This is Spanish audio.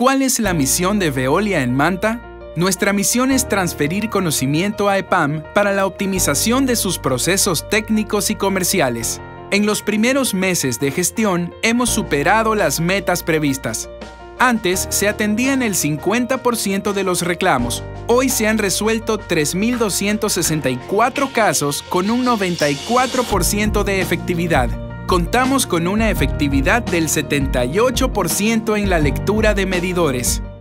¿Cuál es la misión de Veolia en Manta? Nuestra misión es transferir conocimiento a EPAM para la optimización de sus procesos técnicos y comerciales. En los primeros meses de gestión hemos superado las metas previstas. Antes se atendían el 50% de los reclamos. Hoy se han resuelto 3.264 casos con un 94% de efectividad. Contamos con una efectividad del 78% en la lectura de medidores.